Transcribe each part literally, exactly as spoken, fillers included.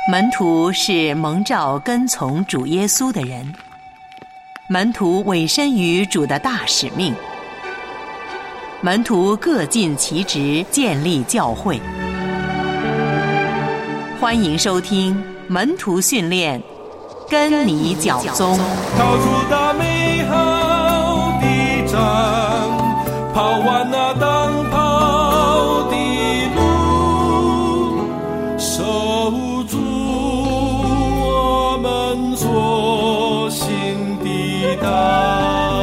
门徒是蒙召跟从主耶稣的人，门徒委身于主的大使命，门徒各尽其职，建立教会。欢迎收听门徒训练，跟你脚踪。 跑出大美好的仗，跑完那当跑的路，守住我们所行的道。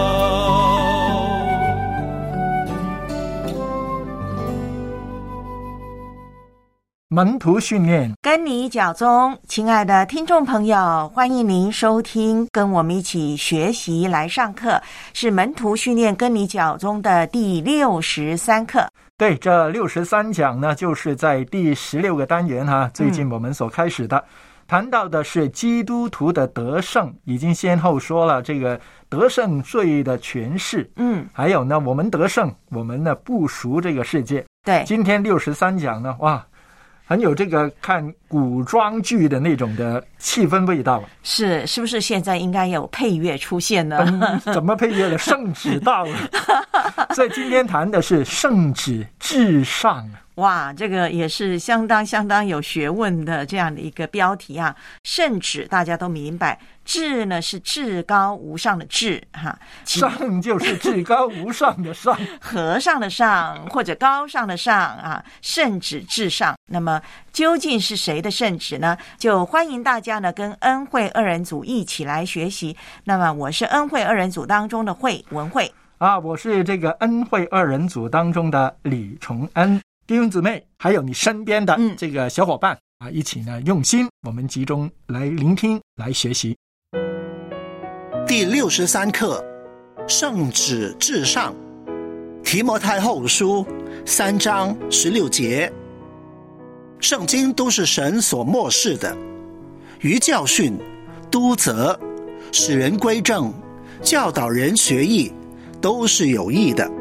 门徒训练， 跟你脚踪。亲爱的听众朋友，欢迎您收听，跟我们一起学习来上课，是门徒训练跟你脚踪的第六十三课。 对，这六十三讲呢，就是在第十六个单元哈，最近我们所开始的、嗯、谈到的是基督徒的得胜，已经先后说了这个得胜罪的诠释，嗯，还有呢，我们得胜，我们呢不属这个世界。 对， 今天六十三讲呢，哇，很有这个看古装剧的那种的气氛味道。 是，是不是现在应该有配乐出现呢？ 嗯、怎么配乐的？圣旨到了。所以今天谈的是圣旨至上。 哇，这个也是相当相当有学问的这样的一个标题啊。圣旨大家都明白，至呢是至高无上的至哈， 上就是至高无上的上， 和尚的上或者高尚的上啊，圣旨至上。那么究竟是谁的圣旨呢？就欢迎大家呢跟恩惠二人组一起来学习。那么我是恩惠二人组当中的惠文慧啊，我是这个恩惠二人组当中的李崇恩。弟兄姊妹，还有你身边的这个小伙伴、嗯、啊，一起呢用心，我们集中来聆听，来学习。 第六十三课，圣旨至上。提摩太后书三章十六节。圣经都是神所默示的，于教训、督责、使人归正、教导人学义，都是有益的。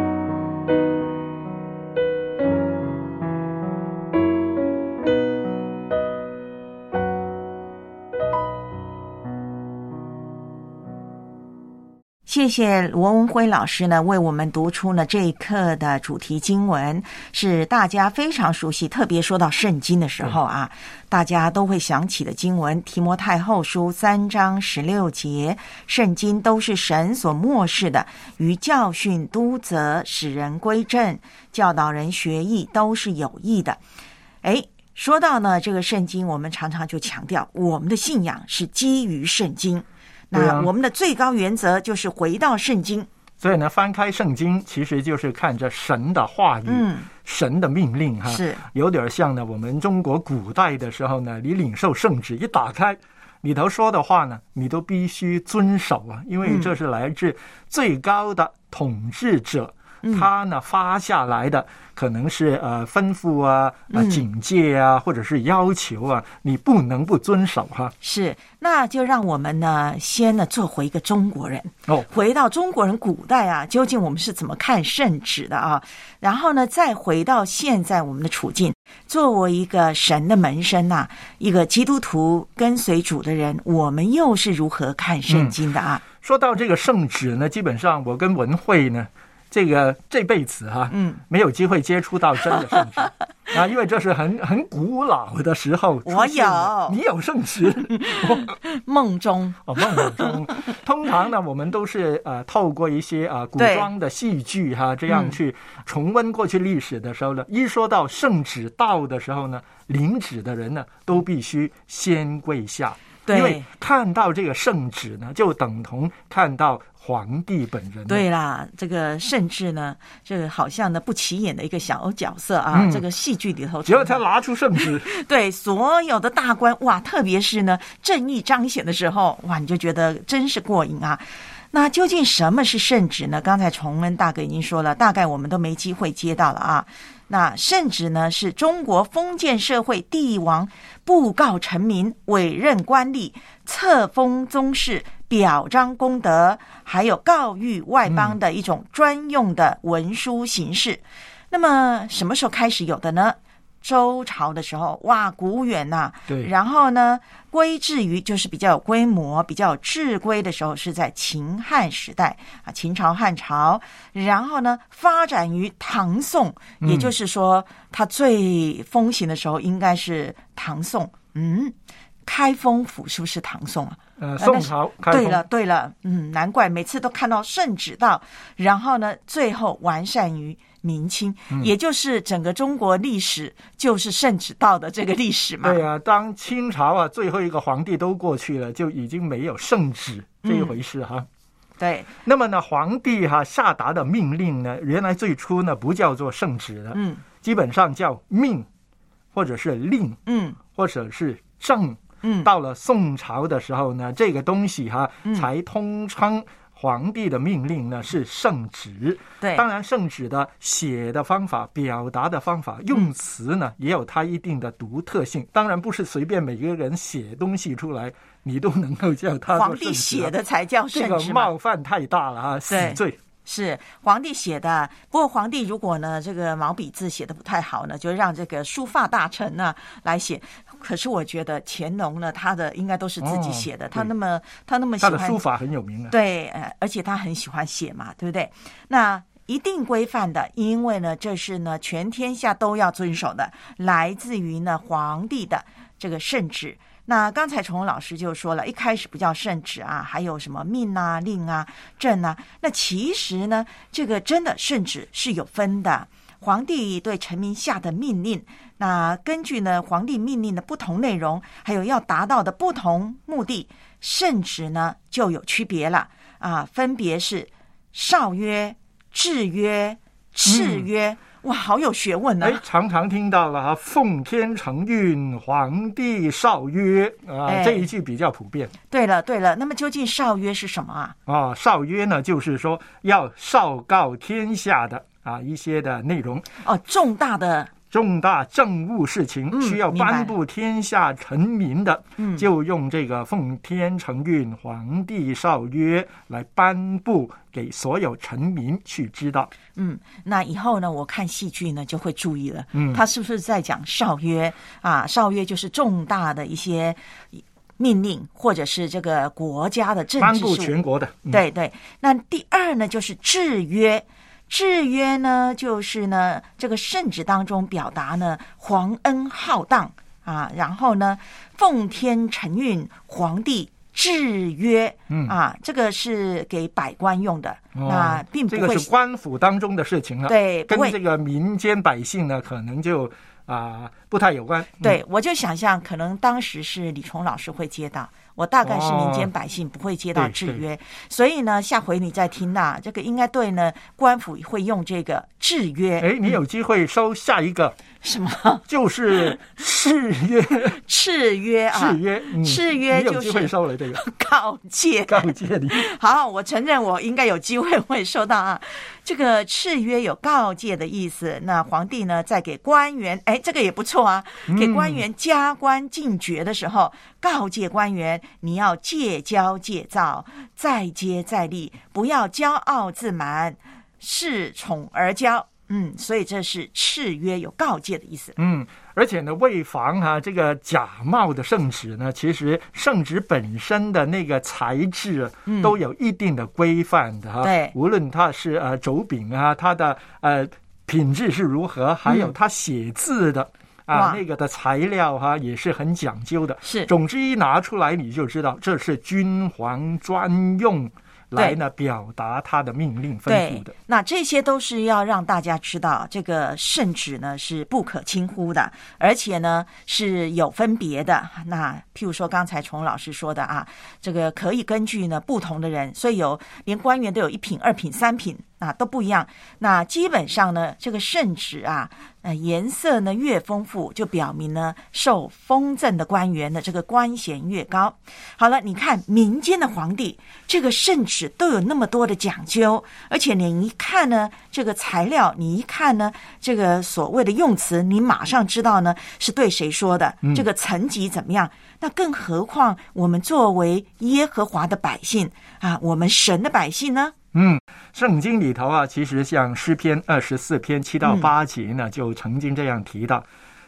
谢谢罗文辉老师呢，为我们读出了这一课的主题经文，是大家非常熟悉，特别说到圣经的时候啊，大家都会想起的经文，提摩太后书三章十六节，圣经都是神所默示的，于教训、督责、使人归正、教导人学义，都是有益的。诶，说到呢这个圣经，我们常常就强调我们的信仰是基于圣经，那我们的最高原则就是回到圣经。 所以呢，翻开圣经其实就是看着神的话语、嗯、神的命令哈， 是有点像呢我们中国古代的时候呢，你领受圣旨一打开，里头说的话呢你都必须遵守啊，因为这是来自最高的统治者、嗯、他呢发下来的可能是呃吩咐啊、呃、警戒啊、嗯、或者是要求啊，你不能不遵守哈。 是，那就让我们呢先呢做回一个中国人哦， 回到中国人古代啊，究竟我们是怎么看圣旨的啊？然后呢再回到现在我们的处境，作为一个神的门生啊，一个基督徒跟随主的人，我们又是如何看圣经的啊？ 嗯、说到这个圣旨呢，基本上我跟文慧呢这个这辈子哈、啊，嗯，没有机会接触到真的圣旨啊，因为这是很很古老的时候。 我有， 你有圣旨？ 梦中哦，梦中。通常呢，我们都是呃透过一些啊、呃、古装的戏剧哈、啊，这样去重温过去历史的时候呢，嗯、一说到圣旨到的时候呢，领旨的人呢都必须先跪下。因为看到这个圣旨呢，就等同看到皇帝本人。 对啦，这个圣旨呢，这个好像呢不起眼的一个小角色啊，嗯、这个戏剧里头， 只要他拿出圣旨， 对所有的大官哇，特别是呢正义彰显的时候，哇，你就觉得真是过瘾啊。那究竟什么是圣旨呢？刚才崇恩大哥已经说了，大概我们都没机会接到了啊。那圣旨呢，是中国封建社会帝王布告臣民、委任官吏、册封宗室、表彰功德，还有告谕外邦的一种专用的文书形式。嗯、那么什么时候开始有的呢？ 周朝的时候，哇，古远呐、啊。 对。 然后呢，规制于就是比较有规模、比较有制规的时候，是在秦汉时代啊，秦朝、汉朝。然后呢，发展于唐宋，也就是说，它最风行的时候应该是唐宋。嗯，开封府是不是唐宋啊？ 呃，宋朝开封。 对了，对了，嗯，难怪每次都看到圣旨到，然后呢，最后完善于明清，嗯、也就是整个中国历史就是圣旨到的这个历史嘛。 对啊，当清朝啊最后一个皇帝都过去了，就已经没有圣旨这一回事哈。 嗯、对。 那么呢，皇帝哈、啊、下达的命令呢，原来最初呢不叫做圣旨的，嗯，基本上叫命，或者是令，嗯，或者是政。嗯，到了宋朝的时候呢，这个东西哈、啊嗯、才通称皇帝的命令呢是圣旨。 对， 当然圣旨的写的方法、表达的方法、用词呢、嗯、也有它一定的独特性。当然不是随便每个人写东西出来，你都能够叫他皇帝写的才叫圣旨， 这个冒犯太大了啊，死罪。 是皇帝写的，不过皇帝如果呢这个毛笔字写的不太好呢，就让这个书法大臣呢来写。可是我觉得乾隆呢，他的应该都是自己写的，哦、他那么他那么喜欢， 他的书法很有名啊。 对，呃，而且他很喜欢写嘛，对不对？那一定规范的，因为呢这是呢全天下都要遵守的，来自于呢皇帝的这个圣旨。那刚才崇老师就说了，一开始不叫圣旨啊，还有什么命啊、令啊、政啊。那其实呢，这个真的圣旨是有分的。皇帝对臣民下的命令，那根据呢皇帝命令的不同内容，还有要达到的不同目的，圣旨呢就有区别了啊，分别是诏曰、制曰、敕曰。嗯哇，好有学问啊！ 哎，常常听到了哈，奉天承运，皇帝诏曰啊、呃，这一句比较普遍。 对了，对了，那么究竟诏曰是什么啊？ 啊，诏曰呢，就是说要昭告天下的啊一些的内容。 哦，重大的。 重大政务事情需要颁布天下臣民的，嗯、就用这个奉天承运皇帝诏曰来颁布给所有臣民去知道。 嗯，那以后呢，我看戏剧呢就会注意了，嗯，他是不是在讲诏曰啊？诏曰就是重大的一些命令，或者是这个国家的政治颁布全国的。 嗯、对对。那第二呢，就是制曰。制约呢，就是呢，这个圣旨当中表达呢，皇恩浩荡啊，然后呢，奉天承运，皇帝制约，嗯啊，这个是给百官用的，哦、那并不会， 这个是官府当中的事情了， 对， 跟这个民间百姓呢，可能就啊、呃、不太有关。 对，我就想象，可能当时是李崇老师会接到。我大概是民间百姓不会接到制约，哦、所以呢，下回你再听呐、啊，这个应该对呢，官府会用这个制约。 哎，你有机会收下一个、嗯、 什么？ 就是敕约， 敕约啊， 敕约，嗯、 敕约就是你有机会收了这个告诫， 告诫你。 好，我承认我应该有机会会收到啊。这个敕约有告诫的意思，那皇帝呢，在给官员，哎，这个也不错啊，给官员加官进爵的时候，告诫官员。你要戒骄戒躁，再接再厉，不要骄傲自满，恃宠而骄。嗯，所以这是敕约，有告诫的意思。 嗯，而且呢，为防啊这个假冒的圣旨呢，其实圣旨本身的那个材质都有一定的规范的哈。 对、嗯， 无论它是呃轴柄啊，它的呃品质是如何，还有它写字的。嗯啊，那个的材料哈、啊、也是很讲究的。 是， 总之一拿出来你就知道这是君皇专用来呢表达他的命令吩咐的。 那这些都是要让大家知道，这个圣旨呢是不可轻忽的，而且呢是有分别的。那譬如说刚才崇老师说的啊，这个可以根据呢不同的人，所以有连官员都有一品、二品、三品。啊，都不一样。那基本上呢，这个圣旨啊，呃，颜色呢越丰富，就表明呢受封赠的官员的这个官衔越高。好了，你看民间的皇帝，这个圣旨都有那么多的讲究，而且你一看呢，这个材料，你一看呢，这个所谓的用词，你马上知道呢是对谁说的，这个层级怎么样。嗯，那更何况我们作为耶和华的百姓啊，我们神的百姓呢？ 嗯，圣经里头啊，其实像诗篇二十四篇七到八节呢，嗯、就曾经这样提到：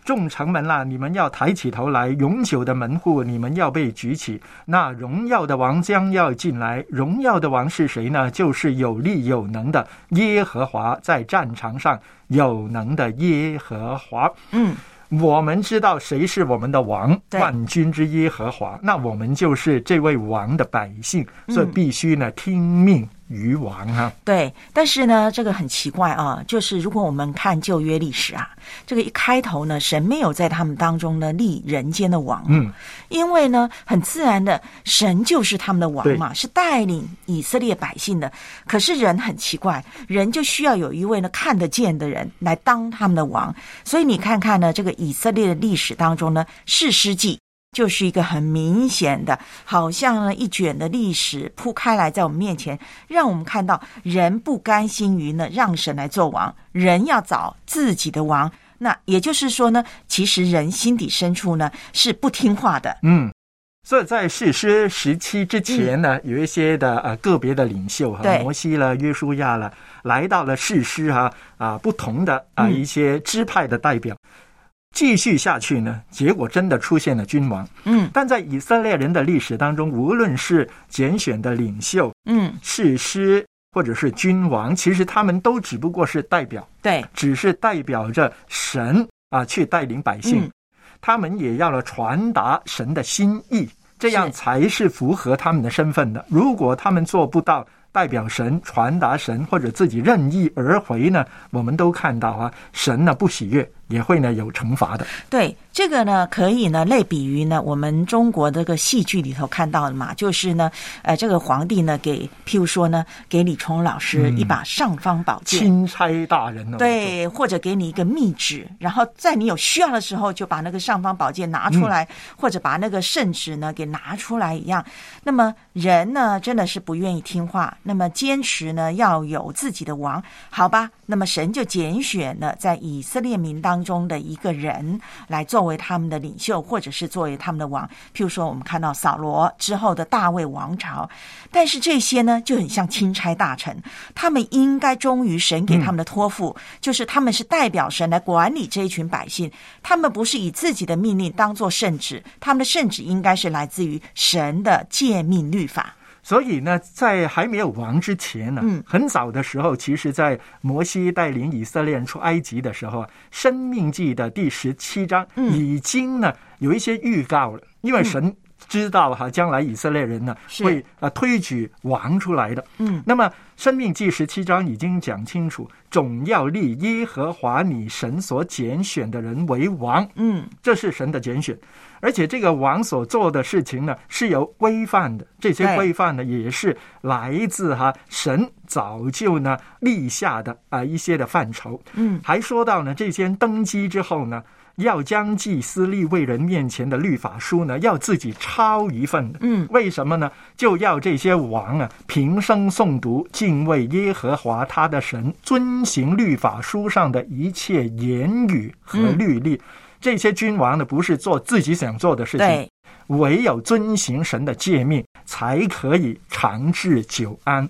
众城门啦，你们要抬起头来，永久的门户你们要被举起，那荣耀的王将要进来。荣耀的王是谁呢？就是有力有能的耶和华，在战场上有能的耶和华。 嗯， 我们知道谁是我们的王， 对万军之耶和华，那我们就是这位王的百姓，所以必须呢听命于王啊。 对，但是呢，这个很奇怪啊，就是如果我们看旧约历史啊，这个一开头呢，神没有在他们当中呢立人间的王， 嗯， 因为呢，很自然的，神就是他们的王嘛，是带领以色列百姓的。可是人很奇怪，人就需要有一位呢看得见的人来当他们的王。所以你看看呢，这个以色列的历史当中呢，士师记就是一个很明显的，好像呢一卷的历史铺开来在我们面前，让我们看到人不甘心于呢让神来做王，人要找自己的王。那也就是说呢，其实人心底深处呢是不听话的。 嗯，所以在士师时期之前呢，嗯、有一些的呃个别的领袖哈，摩西了、约书亚了，来到了士师哈啊、呃、不同的啊、呃、一些支派的代表。嗯，继续下去呢，结果真的出现了君王。 嗯， 但在以色列人的历史当中，无论是拣选的领袖、 嗯， 士师或者是君王，其实他们都只不过是代表， 对， 只是代表着神啊去带领百姓。嗯，他们也要了传达神的心意，这样才是符合他们的身份的。如果他们做不到代表神传达神，或者自己任意而回呢，我们都看到啊，神呢不喜悦，也会呢有惩罚的。 对，这个呢可以呢类比于呢我们中国这个戏剧里头看到的嘛，就是呢呃这个皇帝呢给譬如说呢给李崇老师一把尚方宝剑， 钦差大人、哦、 对，或者给你一个密旨，然后在你有需要的时候就把那个尚方宝剑拿出来、嗯、或者把那个圣旨呢给拿出来一样。那么人呢真的是不愿意听话，那么坚持呢要有自己的王，好吧，那么神就拣选了在以色列民当中的一个人来作为他们的领袖，或者是作为他们的王。譬如说我们看到扫罗之后的大卫王朝，但是这些呢就很像钦差大臣，他们应该忠于神给他们的托付、嗯、就是他们是代表神来管理这一群百姓，他们不是以自己的命令当作圣旨，他们的圣旨应该是来自于神的诫命律法。 所以呢，在还没有王之前呢，嗯，很早的时候，其实在摩西带领以色列人出埃及的时候，申命记的第十七章已经呢、嗯、有一些预告了，因为神知道哈，将来以色列人呢会呃推举王出来的。嗯，那么申命记十七章已经讲清楚，总要立耶和华你神所拣选的人为王。嗯，这是神的拣选。而且这个王所做的事情呢是有规范的，这些规范呢也是来自哈神早就呢立下的啊、呃、一些的范畴。嗯，还说到呢这些登基之后呢，要将祭司立位人面前的律法书呢要自己抄一份的。嗯，为什么呢？就要这些王啊平生诵读，敬畏耶和华他的神，遵行律法书上的一切言语和律例。嗯，这些君王呢不是做自己想做的事情，唯有遵行神的诫命才可以长治久安。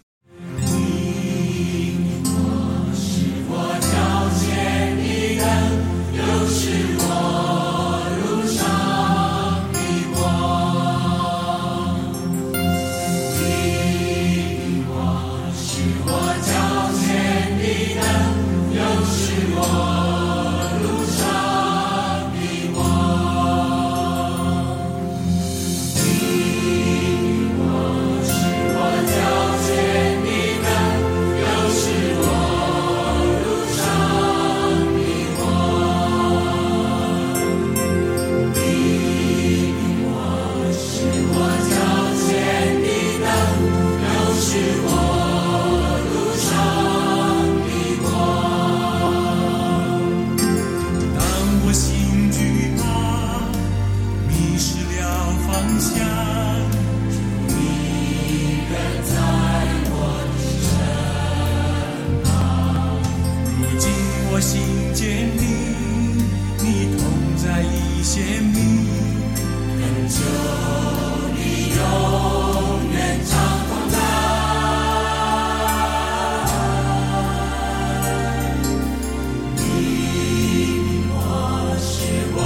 我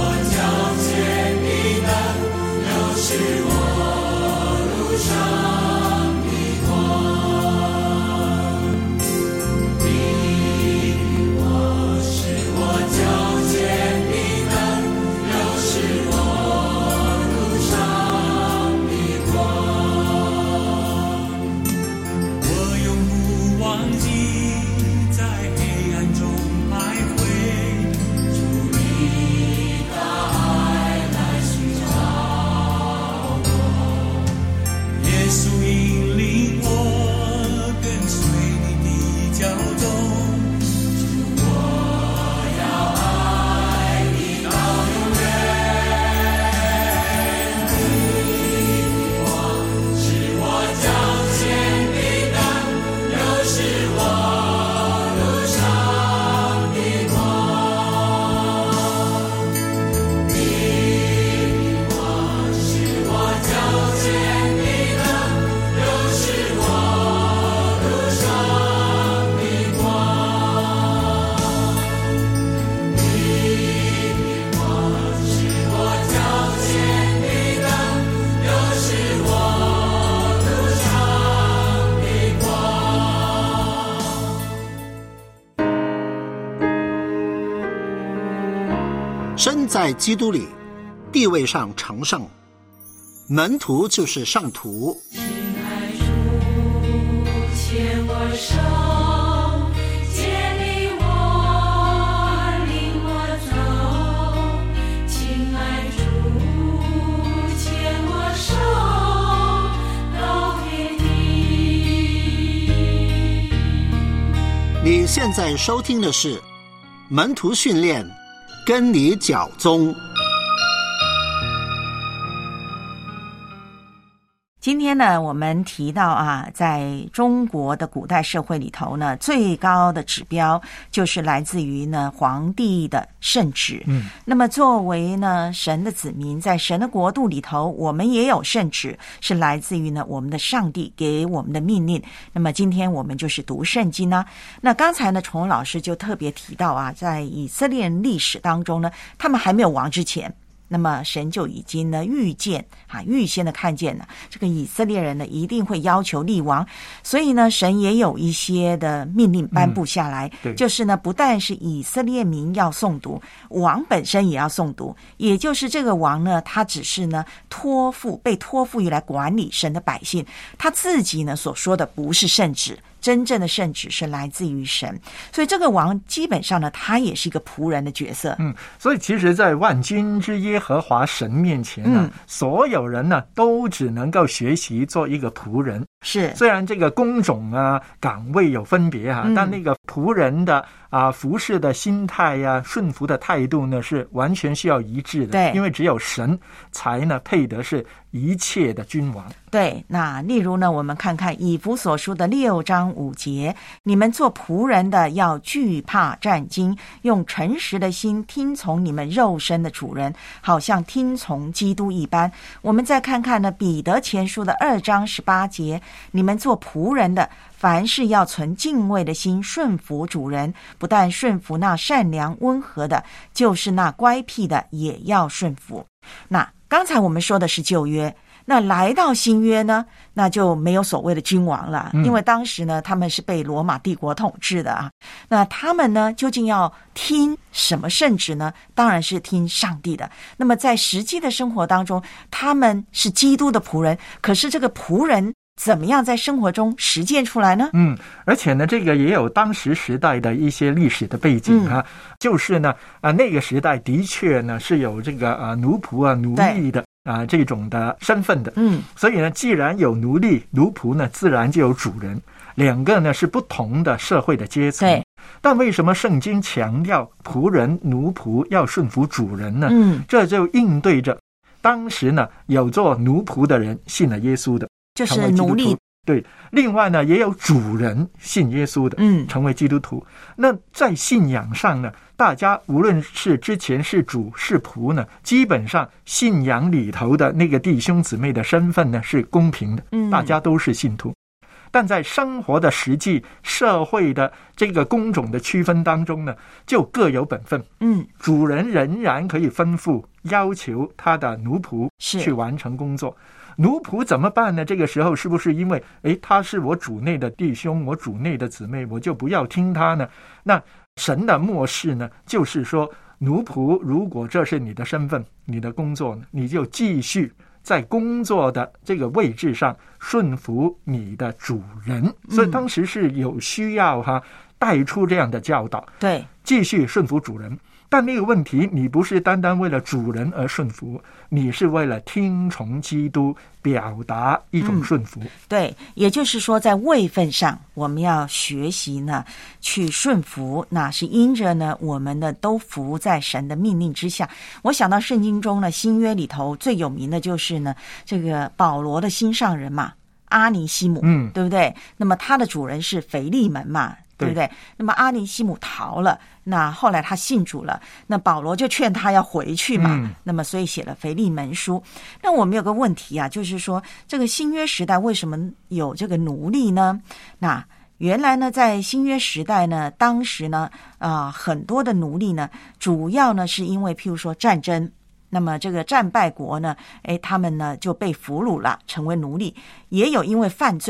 身在基督里，地位上成圣，门徒就是圣徒。 亲爱主，牵我手，接领我，领我走。亲爱主，牵我手，到天地。 你现在收听的是门徒训练，跟你脚踪。 今天呢，我们提到啊，在中国的古代社会里头呢，最高的指标就是来自于呢皇帝的圣旨。嗯，那么作为呢神的子民，在神的国度里头，我们也有圣旨，是来自于呢我们的上帝给我们的命令。那么今天我们就是读圣经呢。那刚才呢，崇文老师就特别提到啊，在以色列历史当中呢，他们还没有王之前，那么神就已经呢预见啊，预先的看见了这个以色列人呢一定会要求立王，所以呢神也有一些的命令颁布下来，嗯、就是呢不但是以色列民要诵读，王本身也要诵读，也就是这个王呢，他只是呢托付被托付于来管理神的百姓，他自己呢所说的不是圣旨。真正的圣旨是来自于神，所以这个王基本上呢，他也是一个仆人的角色。 嗯，所以其实在万军之耶和华神面前呢、啊嗯，所有人呢都只能够学习做一个仆人。 是， 虽然这个工种啊、岗位有分别啊，嗯、但那个仆人的啊服侍的心态呀、啊、顺服的态度呢，是完全需要一致的。 对， 因为只有神才呢配得是一切的君王。 对，那例如呢，我们看看以弗所书的六章五节，你们做仆人的要惧怕战兢，用诚实的心听从你们肉身的主人，好像听从基督一般。我们再看看呢，彼得前书的二章十八节，你们做仆人的，凡事要存敬畏的心，顺服主人，不但顺服那善良温和的，就是那乖僻的也要顺服。那刚才我们说的是旧约，那来到新约呢，那就没有所谓的君王了，因为当时呢他们是被罗马帝国统治的啊。那他们呢究竟要听什么圣旨呢？当然是听上帝的。那么在实际的生活当中，他们是基督的仆人，可是这个仆人怎么样在生活中实践出来呢？嗯， 而且呢，这个也有当时时代的一些历史的背景啊，嗯、就是呢，啊、呃，那个时代的确呢是有这个啊、呃、奴仆啊奴隶的啊、呃、这种的身份的，嗯，所以呢，既然有奴隶奴仆呢，自然就有主人，两个呢是不同的社会的阶层。对，但为什么圣经强调仆人奴仆要顺服主人呢？嗯，这就应对着当时呢有做奴仆的人信了耶稣的。 就是奴隶， 对。另外呢，也有主人信耶稣的，嗯，成为基督徒。那在信仰上呢，大家无论是之前是主是仆呢，基本上信仰里头的那个弟兄姊妹的身份呢是公平的，嗯，大家都是信徒。但在生活的实际社会的这个工种的区分当中呢，就各有本分。嗯，主人仍然可以吩咐要求他的奴仆去完成工作。奴仆怎么办呢？这个时候是不是因为诶他是我主内的弟兄，我主内的姊妹，我就不要听他呢？那神的默示呢，就是说奴仆如果这是你的身份，你的工作呢，你就继续在工作的这个位置上顺服你的主人。所以当时是有需要哈带出这样的教导， 对， 继续顺服主人。但那个问题，你不是单单为了主人而顺服，你是为了听从基督，表达一种顺服。 嗯、对，也就是说，在位分上，我们要学习呢，去顺服，那是因着呢，我们呢都服在神的命令之下。我想到圣经中呢，新约里头最有名的就是呢，这个保罗的心上人嘛，阿尼西姆，嗯，对不对？那么他的主人是腓利门嘛。对不对？那么阿尼西姆逃了，那后来他信主了，那保罗就劝他要回去嘛。嗯、那么所以写了腓利门书。那我们有个问题啊，就是说这个新约时代为什么有这个奴隶呢？那原来呢，在新约时代呢，当时呢，啊、呃，很多的奴隶呢，主要呢是因为譬如说战争。那么这个战败国呢，诶，他们呢就被俘虏了，成为奴隶。也有因为犯罪。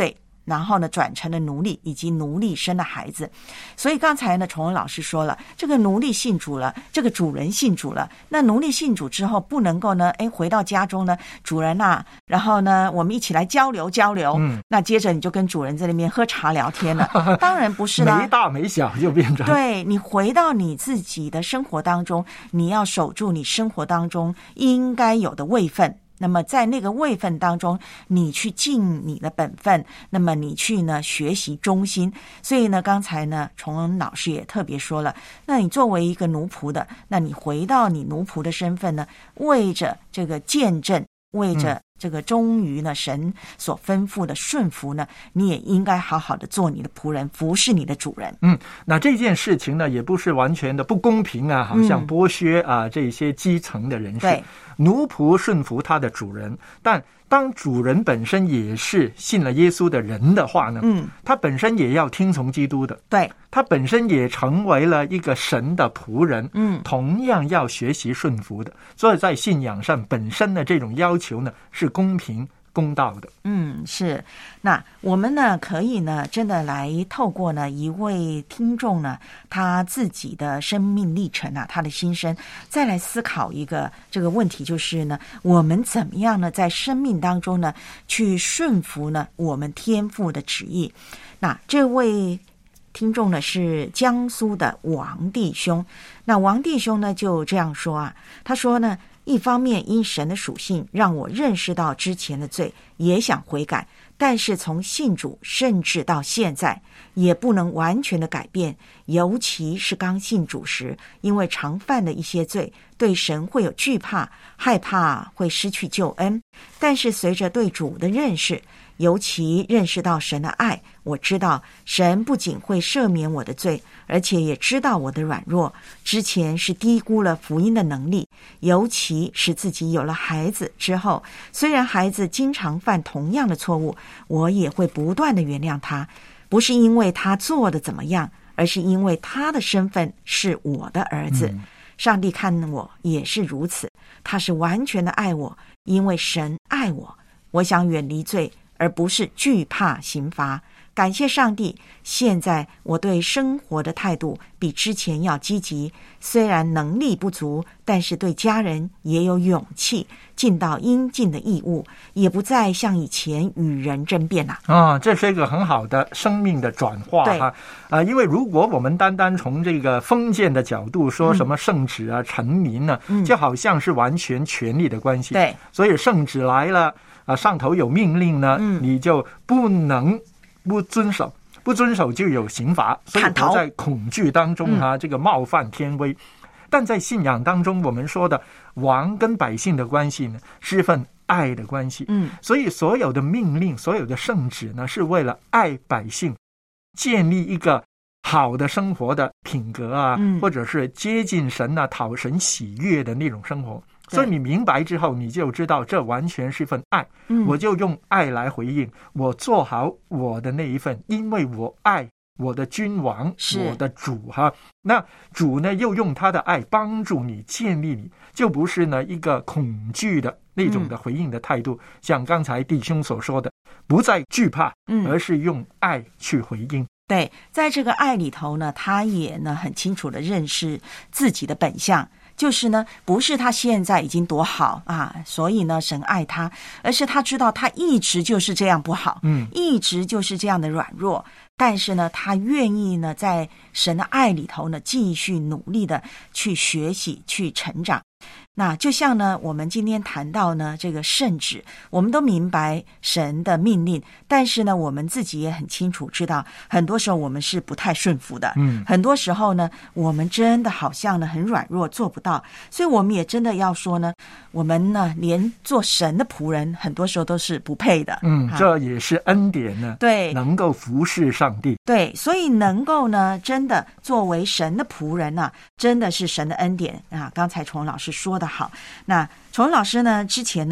然后呢转成了奴隶，以及奴隶生的孩子。所以刚才呢崇文老师说了，这个奴隶信主了，这个主人信主了，那奴隶信主之后不能够呢哎回到家中呢，主人啊，然后呢我们一起来交流交流，嗯，那接着你就跟主人在那边喝茶聊天了。当然不是啦， 没大没小就变成， 对，你回到你自己的生活当中，你要守住你生活当中应该有的位分，那么在那个位分当中，你去尽你的本分，那么你去呢学习忠心。所以呢刚才呢崇文老师也特别说了，那你作为一个奴仆的，那你回到你奴仆的身份呢，为着这个见证，为着这个忠于呢神所吩咐的顺服呢，你也应该好好的做你的仆人，服侍你的主人。 嗯，那这件事情呢也不是完全的不公平啊，好像剥削啊、嗯、这些基层的人士。 对， 奴仆顺服他的主人，但当主人本身也是信了耶稣的人的话呢，嗯，他本身也要听从基督的， 对， 他本身也成为了一个神的仆人，嗯，同样要学习顺服的。所以在信仰上本身的这种要求呢，是公平公道的。 嗯，是。那我们呢可以呢真的来透过呢一位听众呢他自己的生命历程啊，他的心声，再来思考一个这个问题，就是呢我们怎么样呢在生命当中呢去顺服呢我们天父的旨意。那这位听众呢是江苏的王弟兄，那王弟兄呢就这样说啊，他说呢，一方面因神的属性让我认识到之前的罪，也想悔改，但是从信主甚至到现在也不能完全的改变，尤其是刚信主时，因为常犯的一些罪，对神会有惧怕，害怕会失去救恩。但是随着对主的认识，尤其认识到神的爱，我知道神不仅会赦免我的罪，而且也知道我的软弱。之前是低估了福音的能力，尤其是自己有了孩子之后，虽然孩子经常犯同样的错误，我也会不断的原谅他，不是因为他做的怎么样，而是因为他的身份是我的儿子。嗯，上帝看我也是如此，他是完全的爱我，因为神爱我。我想远离罪，而不是惧怕刑罚。感谢上帝，现在我对生活的态度比之前要积极，虽然能力不足，但是对家人也有勇气，尽到应尽的义务，也不再像以前与人争辩了。 啊，这是一个很好的生命的转化哈。啊，因为如果我们单单从这个封建的角度说什么圣旨啊、臣民呢、嗯，就好像是完全权力的关系。对，所以圣旨来了啊，上头有命令呢，嗯、你就不能不遵守，不遵守就有刑罚，所以活在恐惧当中啊、嗯，这个冒犯天威。但在信仰当中，我们说的王跟百姓的关系呢，是份爱的关系。嗯，所以所有的命令、所有的圣旨呢，是为了爱百姓，建立一个好的生活的品格啊，嗯、或者是接近神啊、讨神喜悦的那种生活。所以你明白之后，你就知道这完全是份爱、嗯、我就用爱来回应，我做好我的那一份，因为我爱我的君王，我的主哈。那主呢又用他的爱帮助你，建立你，就不是呢一个恐惧的那种的回应的态度、嗯、像刚才弟兄所说的，不再惧怕、嗯、而是用爱去回应。 对，在这个爱里头呢，他也呢很清楚的认识自己的本相，就是呢不是他现在已经多好啊，所以呢神爱他，而是他知道他一直就是这样不好，嗯，一直就是这样的软弱，但是呢他愿意呢在神的爱里头呢继续努力的去学习去成长。那就像呢我们今天谈到呢这个圣旨，我们都明白神的命令，但是呢我们自己也很清楚知道，很多时候我们是不太顺服的，嗯，很多时候呢我们真的好像呢很软弱做不到，所以我们也真的要说呢，我们呢连做神的仆人很多时候都是不配的。 嗯，这也是恩典呢，对，能够服侍上帝。 对，所以能够呢真的作为神的仆人啊，真的是神的恩典啊。刚才崇文老师说的好，那崇文老师呢之前呢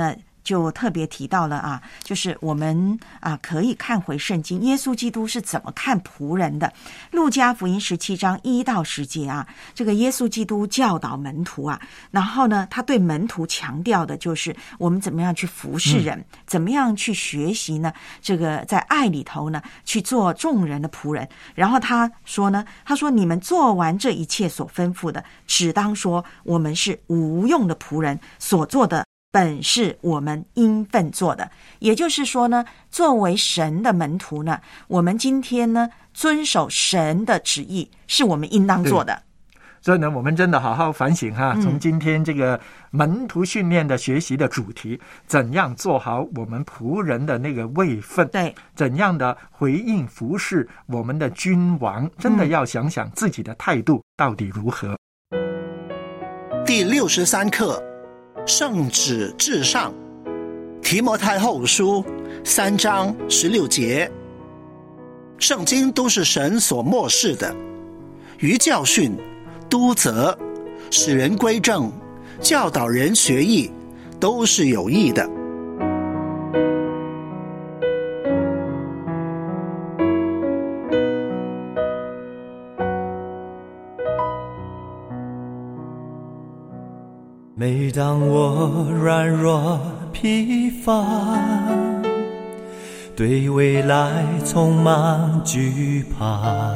就特别提到了啊，就是我们啊可以看回圣经，耶稣基督是怎么看仆人的。路加福音十七章一到十节啊，这个耶稣基督教导门徒啊，然后呢，他对门徒强调的就是我们怎么样去服侍人，嗯、怎么样去学习呢？这个在爱里头呢，去做众人的仆人。然后他说呢，他说你们做完这一切所吩咐的，只当说我们是无用的仆人，所做的本是我们应分做的。也就是说呢，作为神的门徒呢，我们今天呢遵守神的旨意是我们应当做的。 所以呢，我们真的好好反省哈，从今天这个门徒训练的学习的主题，嗯、怎样做好我们仆人的那个位分， 对， 怎样的回应服侍我们的君王，真的要想想自己的态度到底如何。 第六十三课，圣旨至上，提摩太后书三章十六节。圣经都是神所默示的，于教训、督责、使人归正、教导人学艺，都是有益的。 每当我软弱疲乏，对未来充满惧怕，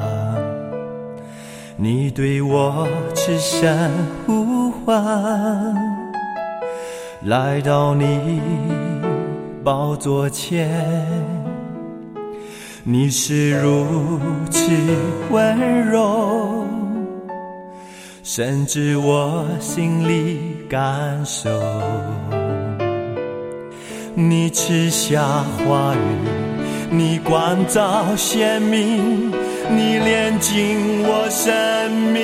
你对我痴声呼唤，来到你宝座前，你是如此温柔，甚至我心里感受，你赐下话语，你光照显明，你炼净我生命。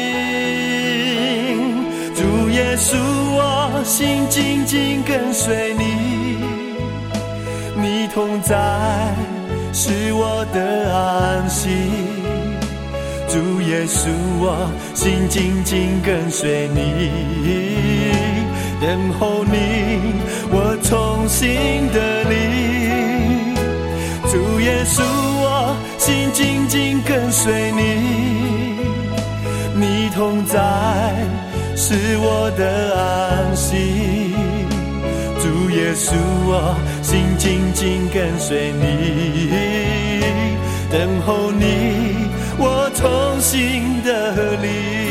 主耶稣，我心紧紧跟随你，你同在是我的安息。主耶稣，我心紧紧跟随你，等候你，我重新得力。主耶稣，我心紧紧跟随你，你同在是我的安息。主耶稣，我心紧紧跟随你，等候你，我重新得力。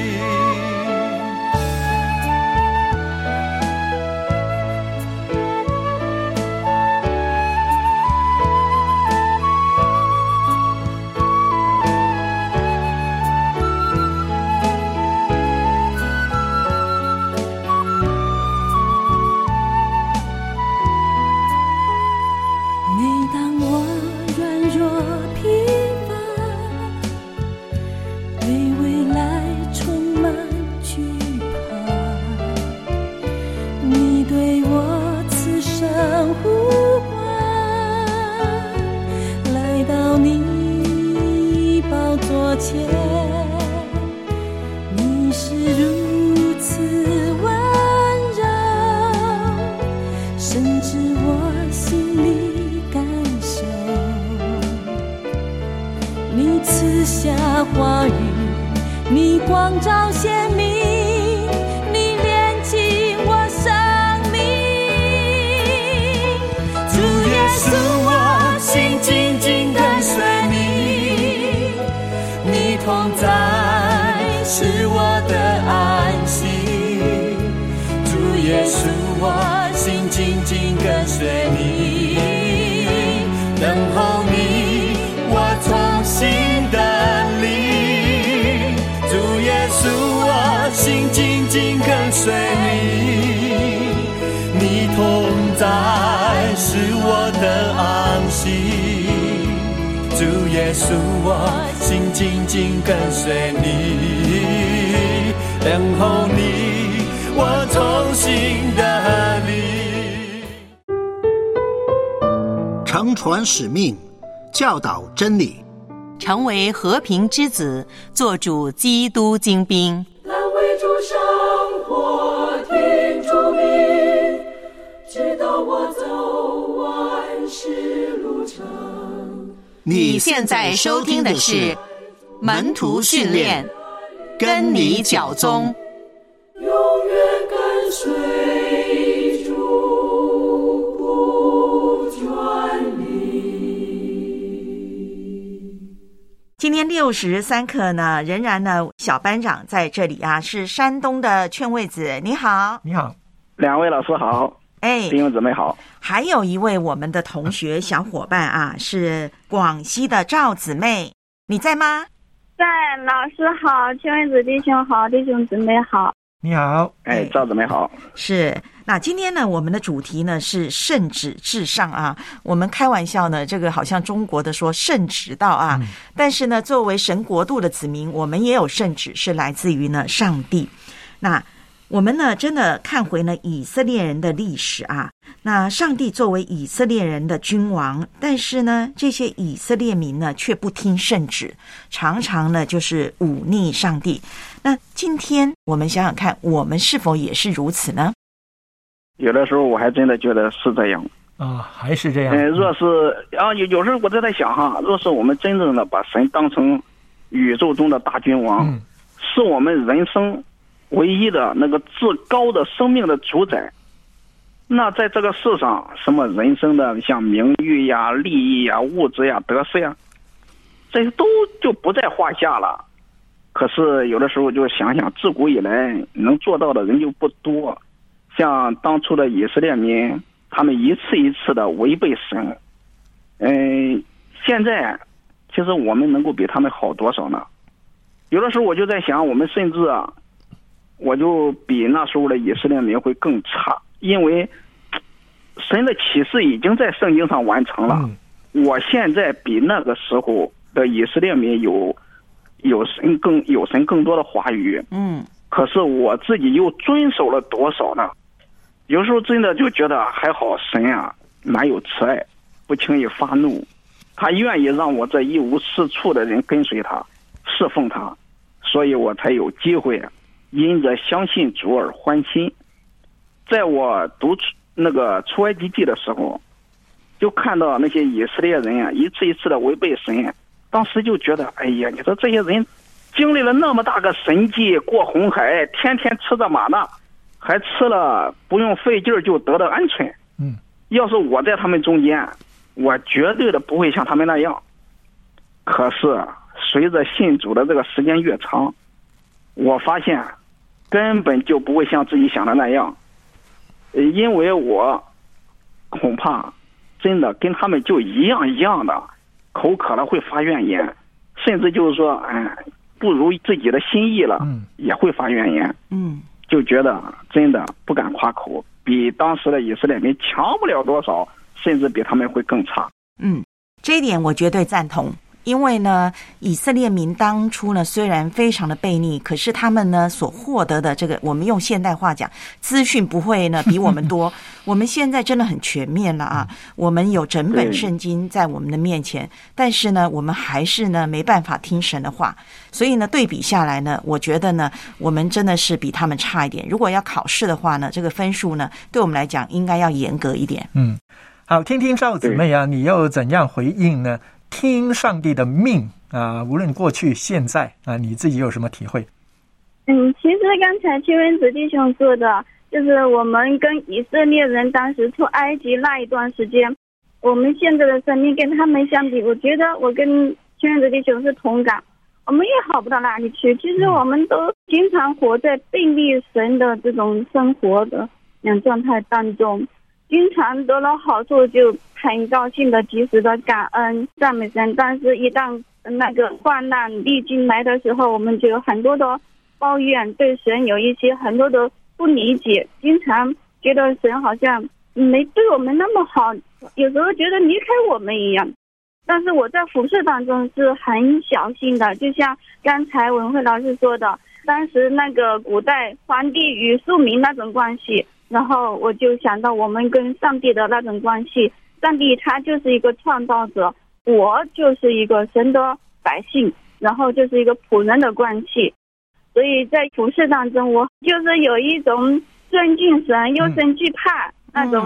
耶稣，我心紧紧跟随你，等候你，我重新得力。 承传使命，教导真理， 成为和平之子，做主基督精兵。 来为主生活，听主命，直到你现在收听的是门徒训练，跟你脚踪， 永远跟随主不转离。 今天六十三课呢，仍然呢，小班长在这里啊，是山东的劝慰子，你好， 你好， 两位老师好， 哎， 弟兄姊妹好。 还有一位我们的同学小伙伴啊，是广西的赵姊妹，你在吗？ 在，老师好，劝慰子弟兄好，弟兄姊妹好。 你好， 哎，赵姊妹好。 是，那今天呢，我们的主题呢是圣旨至上啊。我们开玩笑呢，这个好像中国的说圣旨到啊，嗯、但是呢，作为神国度的子民，我们也有圣旨，是来自于呢上帝。那我们呢，真的看回呢以色列人的历史啊。那上帝作为以色列人的君王，但是呢，这些以色列民呢却不听圣旨，常常呢就是忤逆上帝。那今天我们想想看，我们是否也是如此呢？ 有的时候我还真的觉得是这样啊，还是这样。 嗯、呃，若是啊，有有时候我在在想哈，若是我们真正的把神当成宇宙中的大君王，嗯、是我们人生唯一的那个至高的生命的主宰，那在这个世上，什么人生的像名誉呀、利益呀、物质呀、得失呀，这些都就不在话下了。可是有的时候就想想，自古以来能做到的人就不多，像当初的以色列民，他们一次一次的违背神。嗯，现在其实我们能够比他们好多少呢？有的时候我就在想，我们甚至啊，我就比那时候的以色列民会更差，因为神的启示已经在圣经上完成了。嗯、我现在比那个时候的以色列民有有神更有神更多的话语。嗯，可是我自己又遵守了多少呢？有时候真的就觉得还好，神啊蛮有慈爱，不轻易发怒，他愿意让我这一无是处的人跟随他，侍奉他，所以我才有机会因着相信主而欢心。在我读那个出埃及记的时候，就看到那些以色列人啊，一次一次的违背神，当时就觉得，哎呀，你说这些人经历了那么大个神迹，过红海，天天吃着玛纳，还吃了不用费劲就得到鹌鹑。嗯，要是我在他们中间，我绝对的不会像他们那样。可是随着信主的这个时间越长，我发现根本就不会像自己想的那样，因为我恐怕真的跟他们就一样一样的，口渴了会发怨言，甚至就是说，哎，不如自己的心意了，嗯、也会发怨言。嗯，就觉得真的不敢夸口，比当时的以色列民强不了多少，甚至比他们会更差。 嗯，这一点我绝对赞同。因为呢，以色列民当初呢虽然非常的悖逆，可是他们呢所获得的这个，我们用现代话讲，资讯不会呢比我们多。我们现在真的很全面了啊，我们有整本圣经在我们的面前，但是呢，我们还是呢没办法听神的话。所以呢，对比下来呢，我觉得呢，我们真的是比他们差一点。如果要考试的话呢，这个分数呢，对我们来讲应该要严格一点。嗯， 好，听听赵姊妹啊，你又怎样回应呢？听上帝的命啊，无论过去现在啊，你自己有什么体会？ 嗯，其实刚才邱文子弟兄说的，就是我们跟以色列人当时出埃及那一段时间，我们现在的生命跟他们相比，我觉得我跟邱文子弟兄是同感，我们也好不到哪里去。其实我们都经常活在背逆神的这种生活的状态当中，经常得了好处就很高兴的及时的感恩赞美神，但是一旦那个患难历经来的时候，我们就有很多的抱怨，对神有一些很多的不理解，经常觉得神好像没对我们那么好，有时候觉得离开我们一样。但是我在服事当中是很小心的，就像刚才文慧老师说的，当时那个古代皇帝与庶民那种关系，然后我就想到我们跟上帝的那种关系，上帝他就是一个创造者，我就是一个神的百姓，然后就是一个仆人的关系。所以在服事当中，我就是有一种尊敬神又生惧怕、嗯、那种亲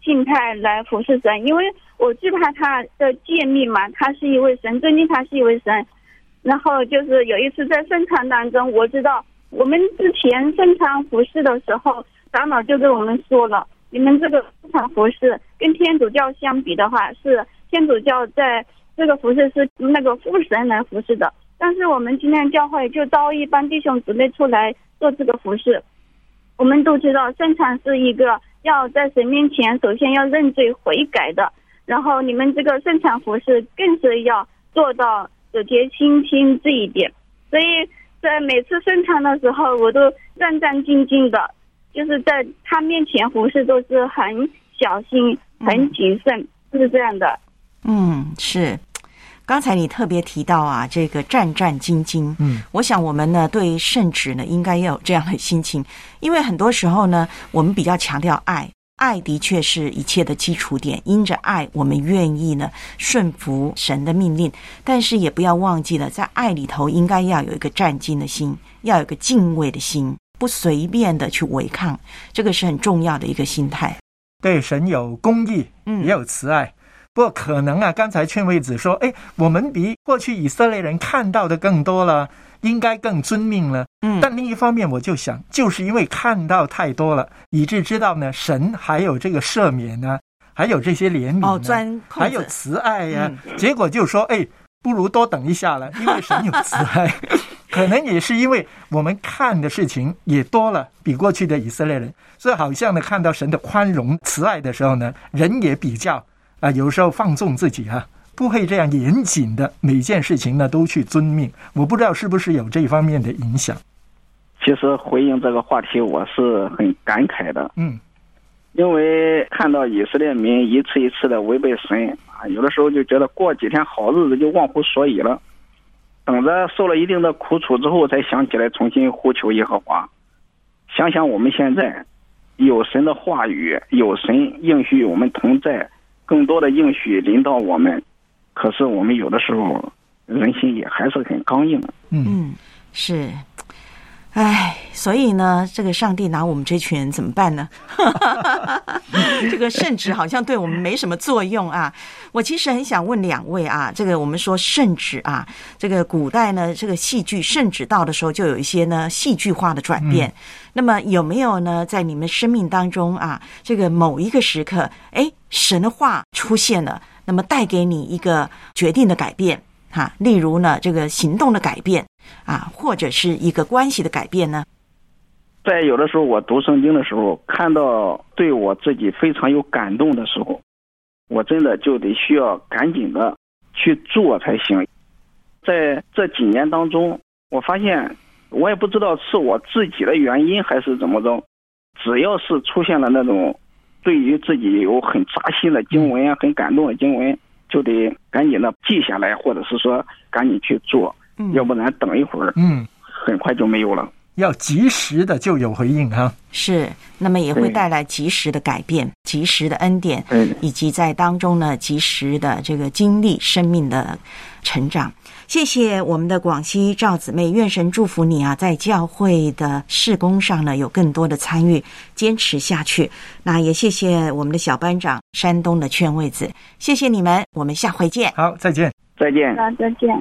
心态来服侍神，因为我惧怕他的诫命嘛，他是一位神，尊敬他是一位神。然后就是有一次在圣餐当中，我知道我们之前圣餐服侍的时候，长老就跟我们说了，你们这个圣餐服侍跟天主教相比的话，是天主教在这个服侍是那个父神来服侍的，但是我们今天教会就招一帮弟兄姊妹出来做这个服侍。我们都知道圣餐是一个要在神面前首先要认罪悔改的，然后你们这个圣餐服侍更是要做到手洁心清这一点，所以在每次圣餐的时候我都战战兢兢的，就是在他面前服侍都是很小心很谨慎、嗯、是这样的。 嗯，是。刚才你特别提到啊，这个战战兢兢，嗯，我想我们呢对圣旨呢应该要有这样的心情，因为很多时候呢我们比较强调爱，爱的确是一切的基础点，因着爱我们愿意呢顺服神的命令，但是也不要忘记了在爱里头应该要有一个战兢的心，要有一个敬畏的心，不随便的去违抗，这个是很重要的一个心态。 对，神有公义，嗯，也有慈爱。不过可能啊，刚才劝慰子说，哎，我们比过去以色列人看到的更多了，应该更遵命了。嗯，但另一方面我就想，就是因为看到太多了，以致知道呢，神还有这个赦免呢，还有这些怜悯呢，哦，钻还有慈爱呀、啊嗯。结果就说，哎，不如多等一下了，因为神有慈爱。可能也是因为我们看的事情也多了，比过去的以色列人，所以好像呢，看到神的宽容慈爱的时候呢，人也比较啊、呃，有时候放纵自己啊，不会这样严谨的每件事情呢都去遵命。我不知道是不是有这方面的影响。 其实回应这个话题，我是很感慨的。 嗯， 因为看到以色列民一次一次的违背神啊，有的时候就觉得过几天好日子就忘乎所以了。等着受了一定的苦楚之后，才想起来重新呼求耶和华。想想我们现在有神的话语，有神应许我们同在，更多的应许临到我们，可是我们有的时候人心也还是很刚硬。 嗯，是。哎，所以呢，这个上帝拿我们这群人怎么办呢？这个圣旨好像对我们没什么作用啊。我其实很想问两位啊，这个我们说圣旨啊，这个古代呢，这个戏剧圣旨到的时候就有一些呢戏剧化的转变。嗯、那么有没有呢，在你们生命当中啊，这个某一个时刻，哎，神的话出现了，那么带给你一个决定的改变？哈，例如呢，这个行动的改变啊，或者是一个关系的改变呢？ 在有的时候我读圣经的时候，看到对我自己非常有感动的时候，我真的就得需要赶紧的去做才行。在这几年当中，我发现我也不知道是我自己的原因还是怎么着，只要是出现了那种对于自己有很扎心的经文啊，很感动的经文，就得赶紧的记下来，或者是说赶紧去做，嗯、要不然等一会儿，嗯，很快就没有了。 要及时的就有回应哈， 是，那么也会带来及时的改变、及时的恩典，以及在当中呢及时的这个经历生命的成长。谢谢我们的广西赵姊妹，愿神祝福你啊，在教会的事工上呢有更多的参与，坚持下去。那也谢谢我们的小班长山东的劝慰子，谢谢你们，我们下回见。 好，再见， 再见， 好，再见。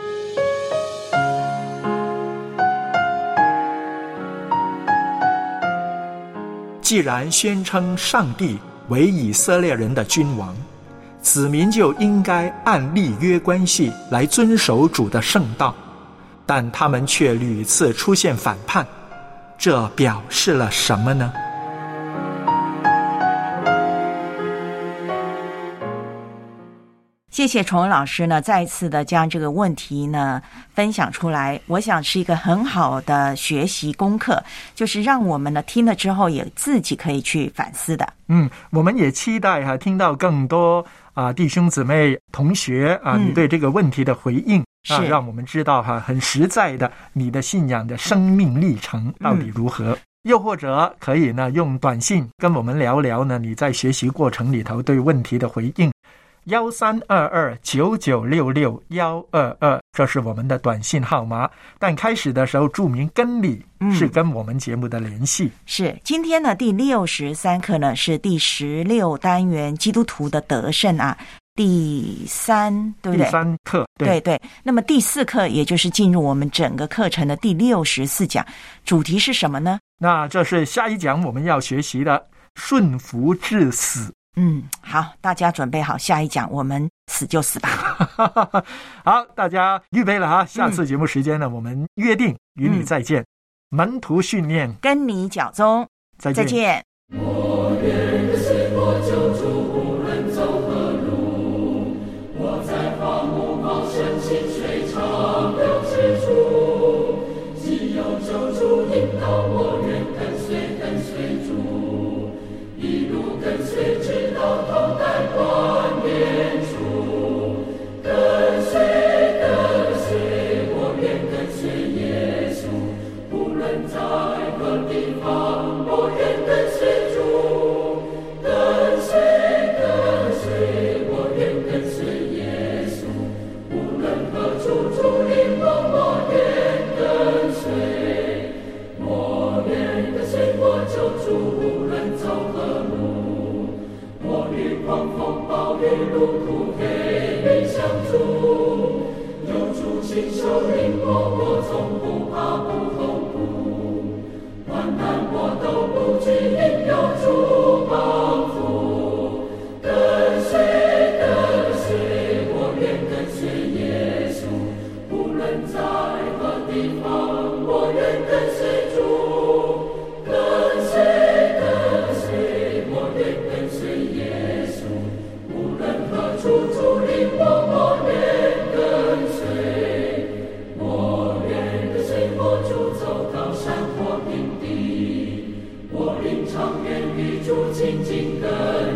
既然宣称上帝为以色列人的君王，子民就应该按立约关系来遵守主的圣道，但他们却屡次出现反叛，这表示了什么呢？ 谢谢崇文老师呢，再一次的将这个问题呢分享出来，我想是一个很好的学习功课，就是让我们呢听了之后也自己可以去反思的。 嗯，我们也期待哈、啊、听到更多啊弟兄姊妹同学啊、嗯、你对这个问题的回应啊，让我们知道哈、啊、很实在的你的信仰的生命历程到底如何。嗯，又或者可以呢用短信跟我们聊聊呢你在学习过程里头对问题的回应。 幺三二二九九六六幺二二，这是我们的短信号码。但开始的时候注明跟你是跟我们节目的联系。嗯、 是今天呢第六十三课呢是第十六单元基督徒的得胜啊，第三对不对？ 第三课，对对对。那么第四课也就是进入我们整个课程的第六十四讲，主题是什么呢？ 那这是下一讲我们要学习的顺服至死。 嗯，好，大家准备好，下一讲我们死就死吧。 好，大家预备了哈，下次节目时间呢，嗯、我们约定与你再见。嗯、门徒训练， 跟你脚踪， 再见。 再见。 我愿跟随我救主，无论走何路，我在荒漠茂盛清水长流之处，既有救主引导，我愿跟随跟随主，一路跟随直到头戴冠冕处，跟随跟随，我愿跟随耶稣，无论在何地方，我愿跟随主，跟随跟随，我愿跟随耶稣，无论何处主引我，我愿跟随，我愿跟随我救主，无论走何路，我与狂风暴雨路苦黑云相助，有主亲手领我，我从不怕不痛苦，患难我都不惧，因有主帮扶，跟随跟随，我愿跟随耶稣，无论在何地方，我愿跟随主，跟随跟随，我愿跟随耶稣，无论何处主领我，我愿跟随，我愿跟随我主走到山或平地，我灵常愿与主紧紧跟